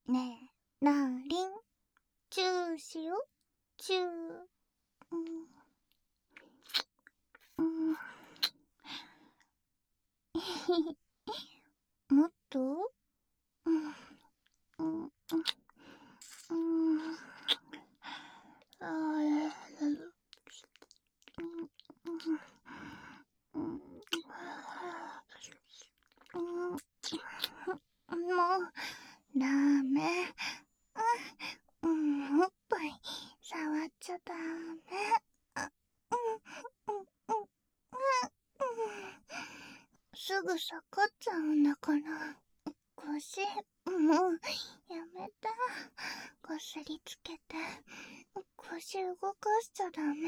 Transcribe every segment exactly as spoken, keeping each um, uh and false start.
ねえ、なーりん、チューしよ、チュー。うん、うん、もっと、うん、うん、うん、うん、あー、うん、うん、うん、もう、ダメ。うん、おっぱい、触っちゃダメ。あ、うん、うん、うん、うん、すぐ下がっちゃうんだから。腰、もう、やめて。こすりつけて。腰動かしちゃダメ。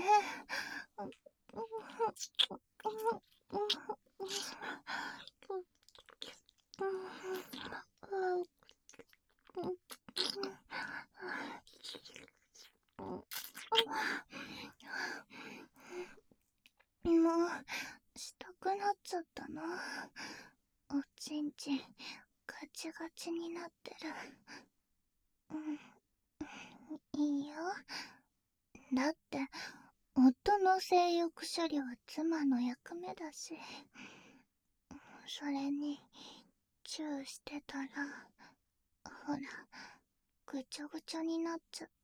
もう、したくなっちゃったな。おちんちん、ガチガチになってる。うん、いいよ。だって、夫の性欲処理は妻の役目だし。それに、チューしてたら、ほら、ぐちょぐちょになっちゃった。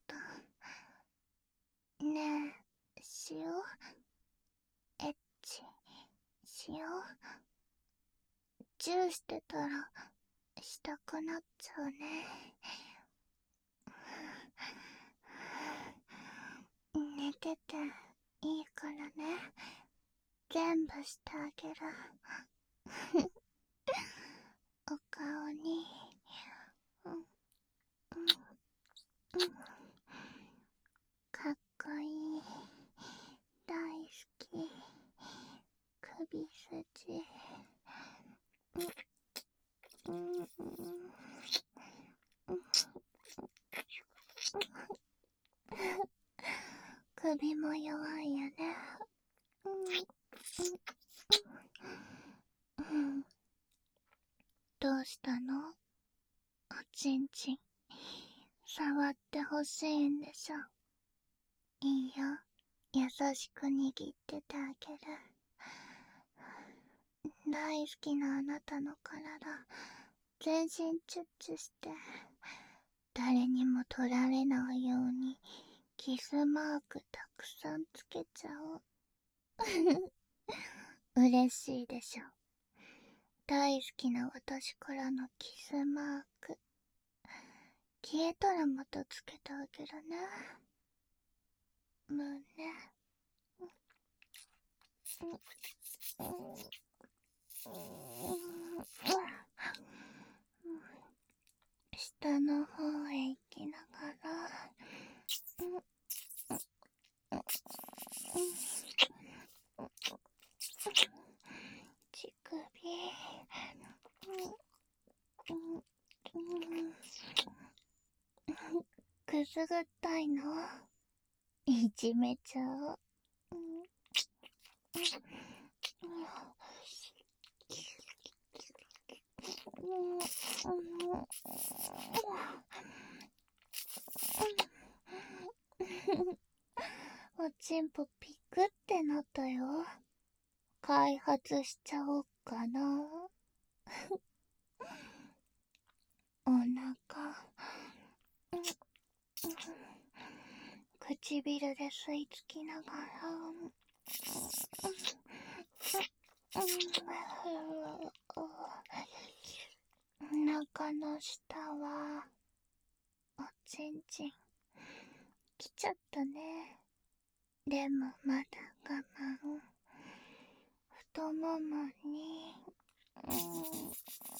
ねえ、しよう。エッチ、しよう。チューしてたら、したくなっちゃうね。寝てていいからね。全部してあげる。お顔に、うん、うん、うん、かっこいい。大好き。首筋。うん、うん、うん、首も弱いよね。うん、うん、うん、どうしたの？おちんちん、触ってほしいんでしょ。いいよ。優しく握っててあげる。大好きなあなたの体、全身チュッチュして、誰にも取られないように、キスマークたくさんつけちゃおう。嬉しいでしょ。大好きな私からのキスマーク。消えたらまたつけてあげるね。胸。下の方へ行きながら、乳首、くすぐったいの？いじめちゃおう。おちんぽピクってなったよ。開発しちゃおっかな。お腹、唇で吸い付きながら、お腹の下はおちんちん来ちゃったね。でもまだ我慢。太ももに、うん、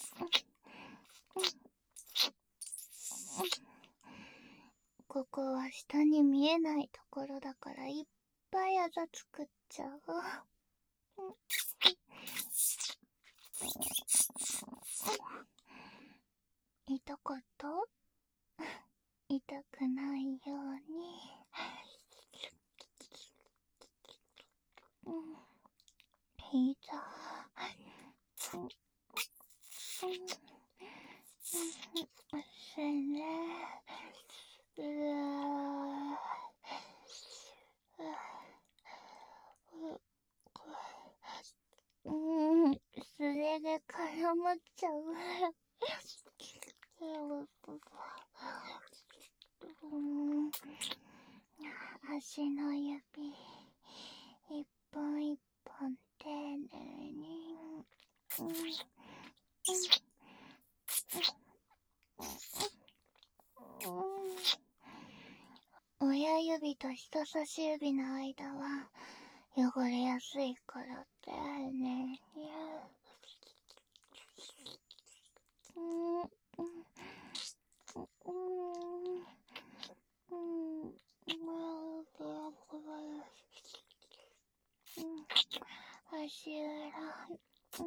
ここは下に見えないところだからいっぱいあざ作っちゃう。痛かった？痛くないように。うん、膝、うん、うん、すね、 足の指一本一本丁寧に、うんうんうん、親指と人差し指の間は汚れやすいから丁寧に、うんうんうんうん足裏、うん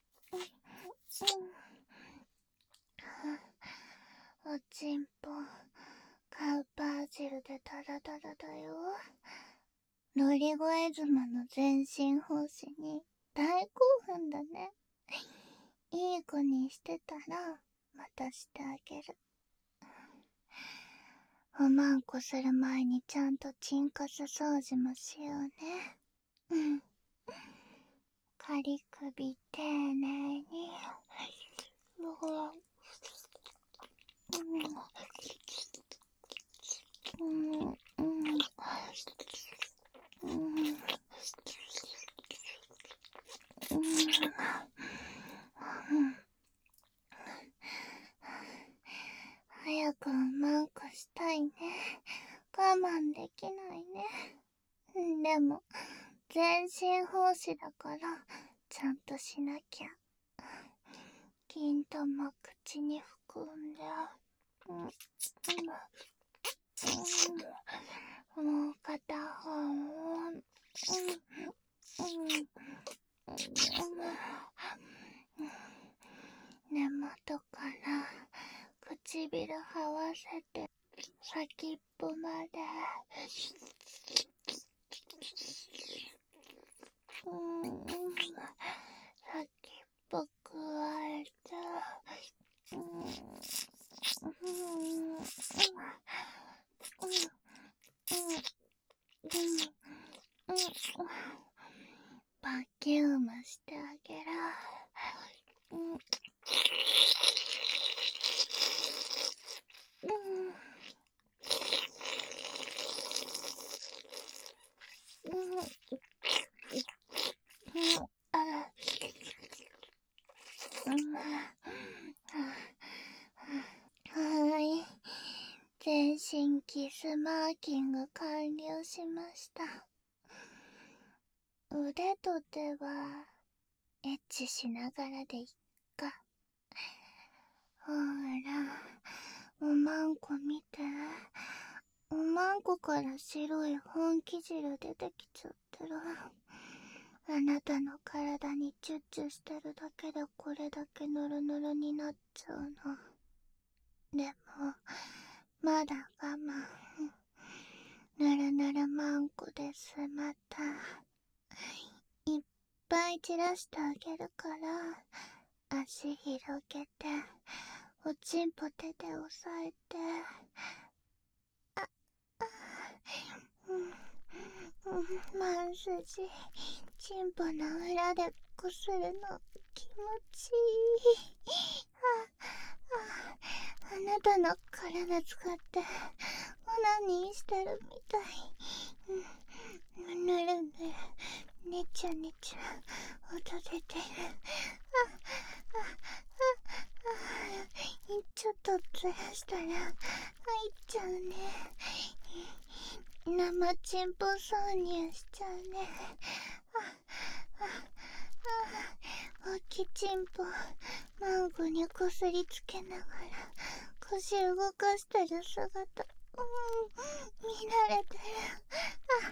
うん、おちんぽカウパー汁でタラタラだよ。乗り声妻の全身奉仕に大興奮だね。いい子にしてたらまたしてあげる。おまんこする前にちゃんとチンカス掃除もしようね。うん。仮首丁寧に。ほら。うん。うん。うん。うん。早くおまんこしたいね。我慢できないね。でも全身奉仕だからちゃんとしなきゃ。金玉口に含んで、うんうんうん、もう片方を、うんうんうん根元から唇はわせて先っぽまで、うん、先っぽくわえて、うんうんうんバキュームしてあげる。うんうんうんあはーい、全身キスマーキング完了しました。腕と手はエッチしながらでいっか。ほら、おまんこ見て。おまんこから白い本気汁出てきちゃってる。あなたの体にチュッチュしてるだけでこれだけノロノロになっちゃうの。でもまだ我慢。ぬるぬるまんこですまたいっぱい散らしてあげるから、足広げておちんぽ手で押さえて、ああうんうん、まんすじちんぽの裏でこするの気持ちいい。ああ、あなたの体使ってオナニーしてるみたい。うん、ぬるぬるねちゃねちゃ音出てる。ああああ、ちょっとずらしたら入っちゃうね。生チンポ挿入しちゃうね。ああああ、大きちんぽマンゴにこすりつけながら腰動かしてる姿、うん、見られてる。ああ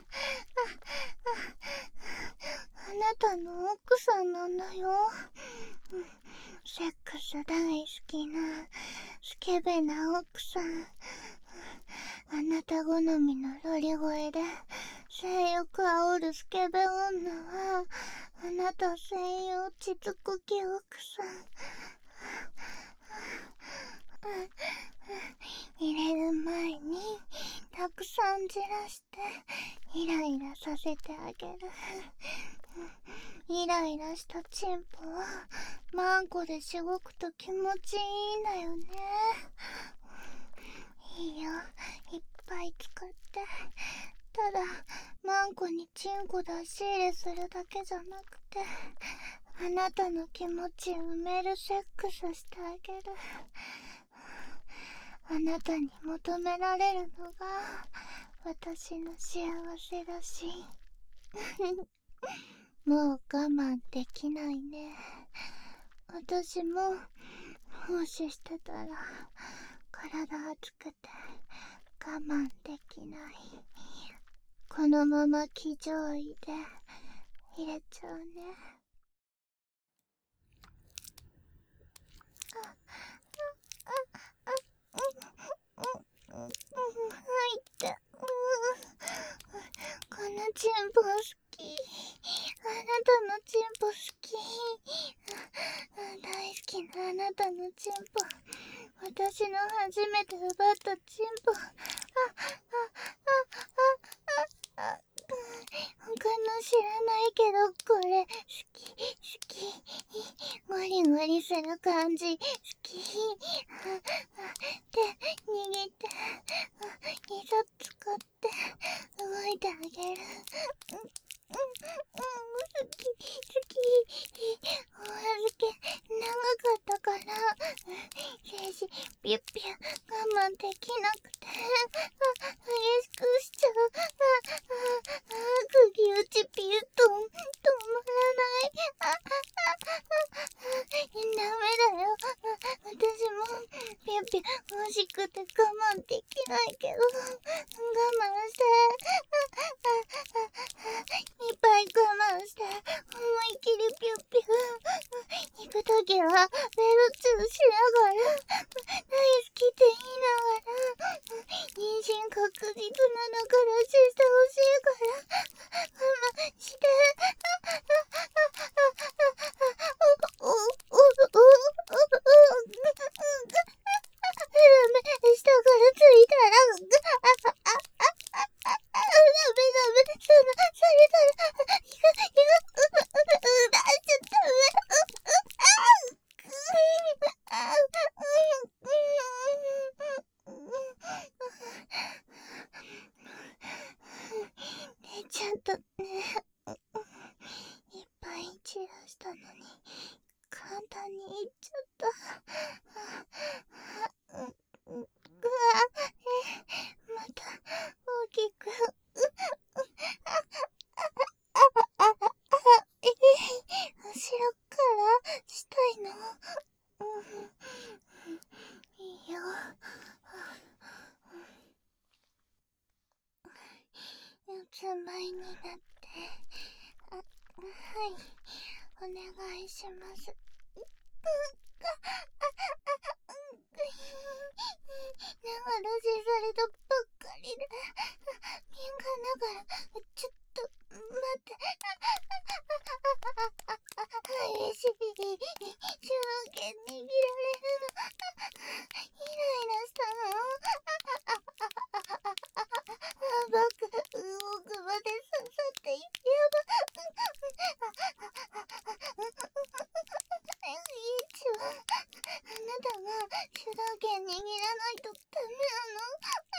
ああ、あなたの奥さんなんだよ。うん、セックス大好きなスケベな奥さん。あなた好みのロリ声で性欲煽るスケベ女はあなた専用膣こき奥さん。入れる前にたくさんじらしてイライラさせてあげる。イライラしたチンポはマンコでしごくと気持ちいいんだよね。いいよ、いっぱい使って。ただマンコにチンコ出し入れするだけじゃなくて、あなたの気持ち埋めるセックスしてあげる。あなたに求められるのが私の幸せだしもう我慢できないね。私も奉仕してたら体熱くて我慢できない。このまま気上位で入れちゃうね。あ入ったこのチンポ好き。あなたのチンポ好き。大好きなあなたのチンポ。私の初めて奪ったチンポ。ああああああ他の知らないけどこれ好き好き。ゴリゴリする感じ好き。手握って膝使って動いてあげる。うんうんうん好き好き。お預け長かったから精子ピュッピュ我慢できなくて激しくしちゃう。ああ釘打ちピュッと止まらない。ああダメだよ。私もピュッピュ欲しくて我慢できないけど我慢していっぱい我慢して思いっきりピュッピュ行くときはベロチューしながら大好きって言いながら妊娠確実なのからしてほしいから我慢して。おおおおお下からついたらダメダメそのされたらいくいく出しちゃダメ。ねちゃんとねいっぱい散らしたのに簡単にいっちゃった。うわえまた大きくえ後ろからしたいの。うんいいよ。四つ前になってあはいお願いします。長出しされたばっかりで敏感ながらちょっと待って激しい主導権握られるのイライラしたの。バク奥まで刺さってやば一番あなたが主導権握らないとダメなの。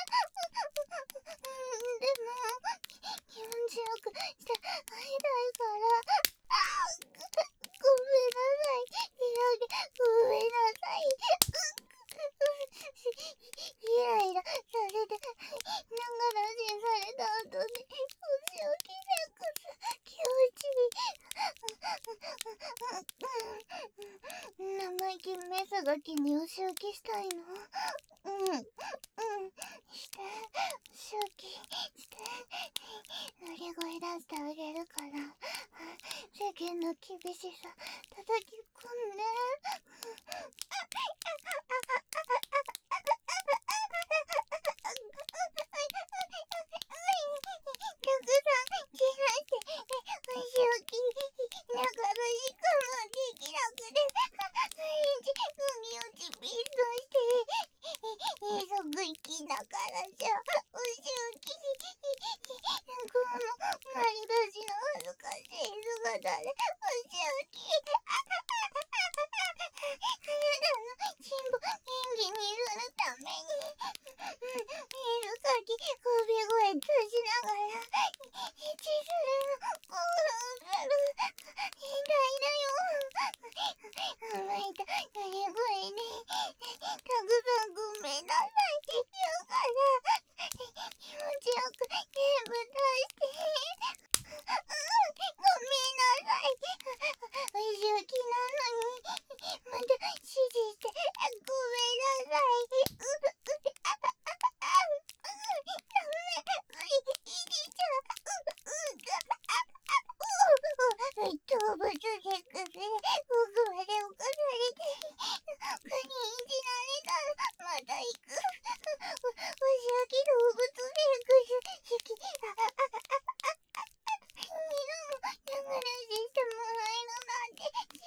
でも気持ちよくして会いたいからごめんなさい。ごめんなさい。イライラされて長出しされた後にお仕置きセックス気持ちいい。生意気メスガキにお仕置きしたいの。うんうんしてお仕置きして乗り声出してあげるから世間の厳しさ叩き込んで。たくさん切らしてお仕置きだからしかもできなくて毎日釘打ちピッとして急ぐ息だからじゃお仕置きこの丸出しの恥ずかしい姿でお仕置き動物セックスで僕まで怒られて他にいじられたらまた行く。わしはき動物セックス好き。君のも流ししてもらえるなんて幸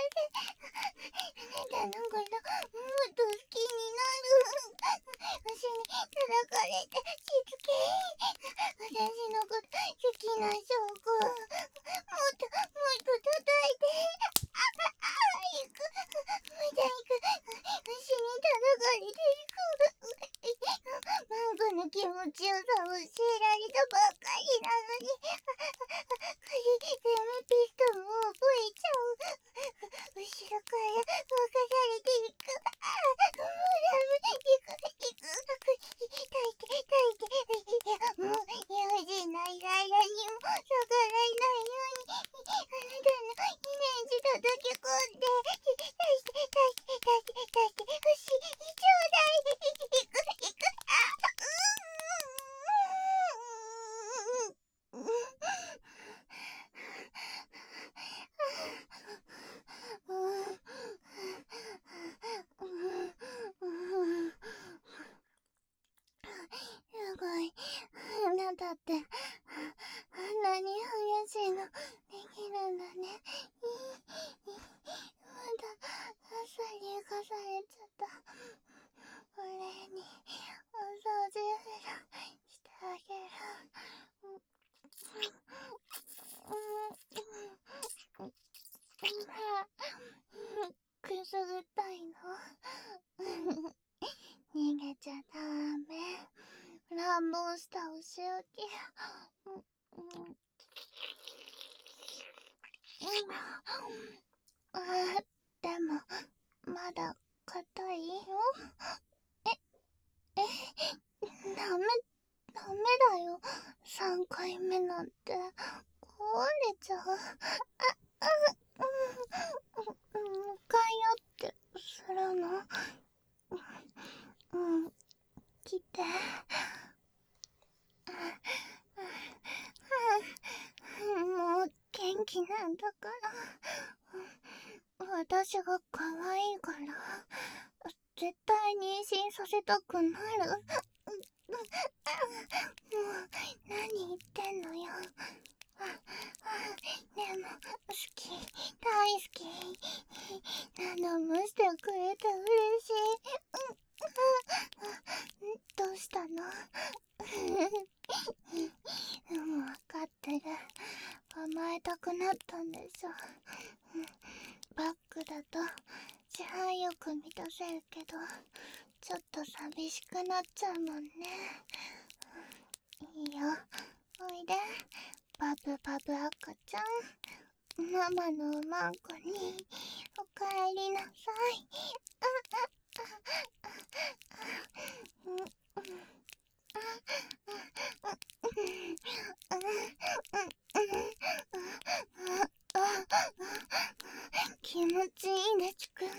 せ。あなたのこともっと好きになる。わしに叩かれてしつけ。私のこと好きな証拠。もっともっと叩いて。ああ行く。また行く。わしに叩かれていく。マンコの気持ちよさを教えられたばっかりなのに。これでメピストも覚えちゃう。後ろから動かされていく。もうダメ。行く行く。抱いて抱いて。いやもう用心ない間にも逆らえないようにあなたのイメージ叩き込んで抱いて抱いて抱いて抱いてほしいちょうだい。行く行く。あうーんすごい。あなたってあんなに激しいのできるんだね。まだ朝に生かされちゃった。お礼にお掃除してあげる。くすぐったいの逃げちゃダメ。乱暴したお仕置き。あでもまだ硬いよ。ええダメダメだよ。さんかいめなんて壊れちゃう。ああうん向かい合ってするの。うん来て。もう元気なんだから。私が可愛いから絶対妊娠させたくなる。もう何言ってんのよ。でも好き大好き。何もしてくれて嬉しい。どうしたの？もう分かってる。甘えたくなったんでしょ。バックだと支配欲満たせるけどちょっと寂しくなっちゃうもんね。いいよおいでパブパブ赤ちゃん。ママのおまんこにおかえりなさい。あああ気持ちいいねちくん。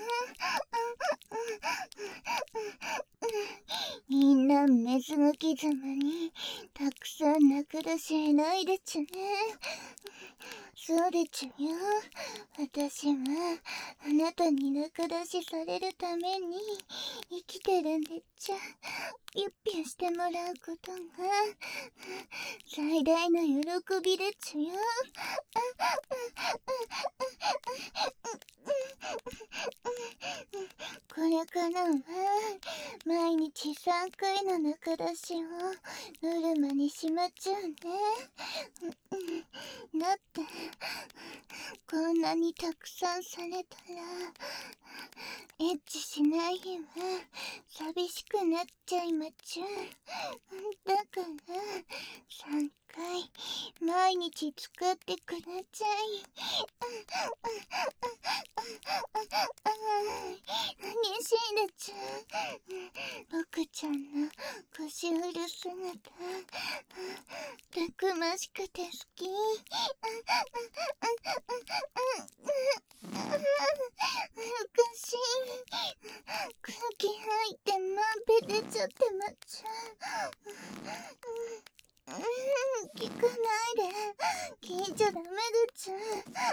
みんな水抜きざまにたくさん泣くだしないでちゅね。そうでちゅよ。私はあなたに仲出しされるために生きてるんでっちゃ。ゆっぴゅんしてもらうことが最大の喜びでちゅよ。これからは毎日さんかいの仲出しをノルマにしまちゅうね。だってこんなにたくさんされたらエッチしない日は寂しくなっちゃいまちゅ。だからさんかい毎日使ってください。激しいでちゅ。僕ちゃんの腰振る姿たくましくて好き。昔空気入いってまべ出ちゃってまっちゃう。うん、聞かないで。聞いちゃダメでちゅ。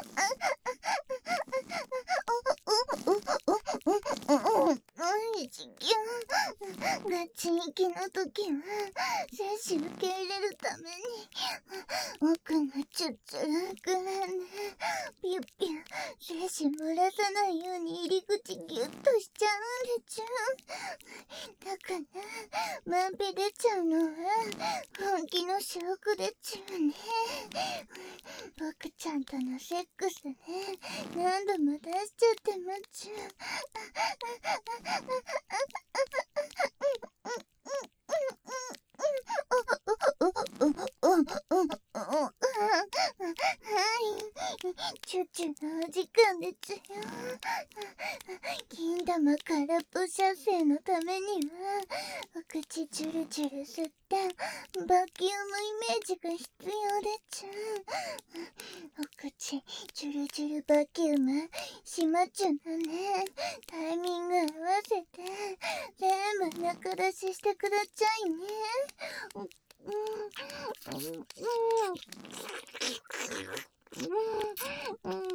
お、お、お、お、お、お、お、地球。ガチ息の時は、精子受け入れるために、奥がチュッチュ楽なんで、ピュッピュ、精子漏らさないように入り口ギュッとしちゃうんでちゅ。だから、まんべ出ちゃうのは、本気の証拠でちゅね。僕ちゃんとのセックスね、何度も出しちゃってまちゅ。チュチュのお時間でちゅよ。金玉空っぽ射精のためには、お口チュルチュル吸ったバキュームイメージが必要でちゅ。お口チュルチュルバキュームしまちゅのね。タイミング合わせて全部中出ししてくだちゃいね。うんうんうんうんうん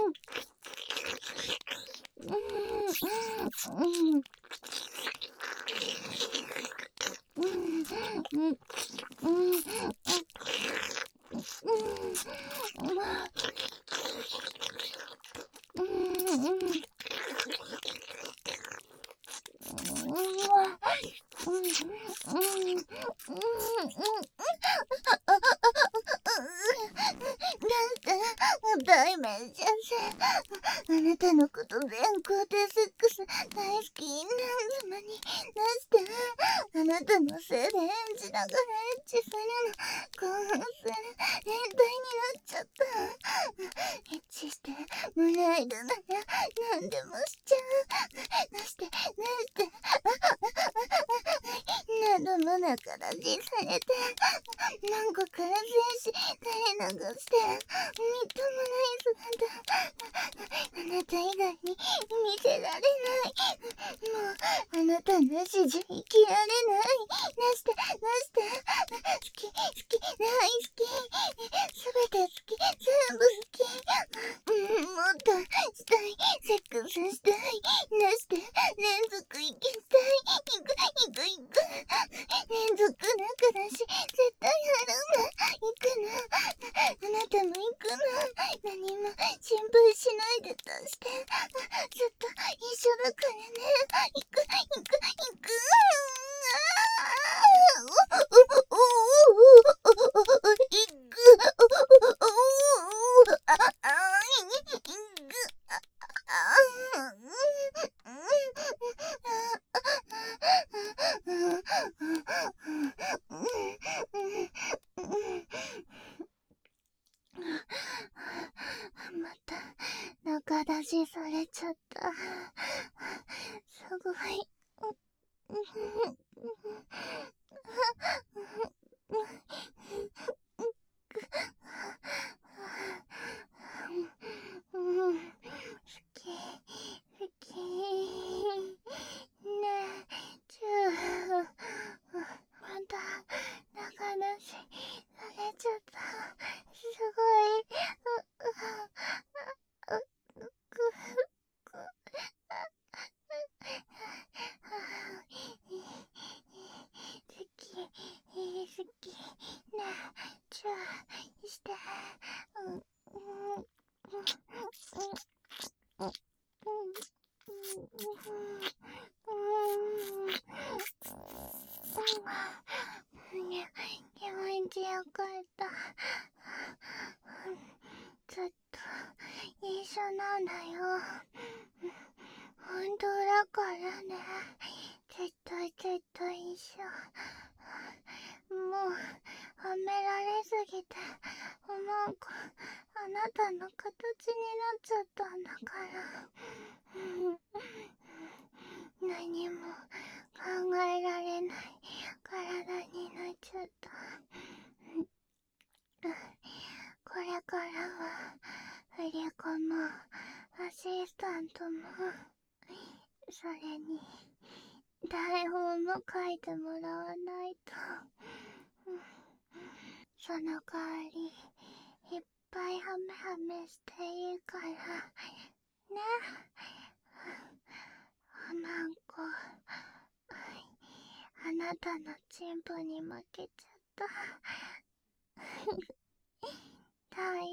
大面先生、あなたのこと全肯定セックス大好きなんなのに、なしてあなたのせいでエンジながらエッチするの興奮する変態になっちゃった。エッチしてもらえるなら何でもしちゃう。なしてなして何度も中出しされて何個から精子垂れ流してみっともない姿あなた以外に見せられない。もうあなたなしじゃ生きられない。なしてなして好き好き大好きすべて好き全部好き、うん、もっとしたいセックスしたい。なして連続いきたい。いくいくいく連続中だし絶対あるんだ。行くのあなたも行くの。何も心配しないでとしてずっと一緒だからね。行く行く行く。また中出しされちゃった。すごい。好き好きねえちゅまた中出しされちゃった。すごい。好き好きねえチューして。うんうん気持ちよかった。ずっと一緒なんだよ。本当だからね。絶対絶対一緒。もうはめられすぎてなんかあなたの形になっちゃったんだから。何も考えられない体になっちゃった。これからは振り子もアシスタントもそれにも嗅いでもらわないと。その代わりいっぱいハメハメしていいからね。なんかあなたのチンポに負けちゃった。大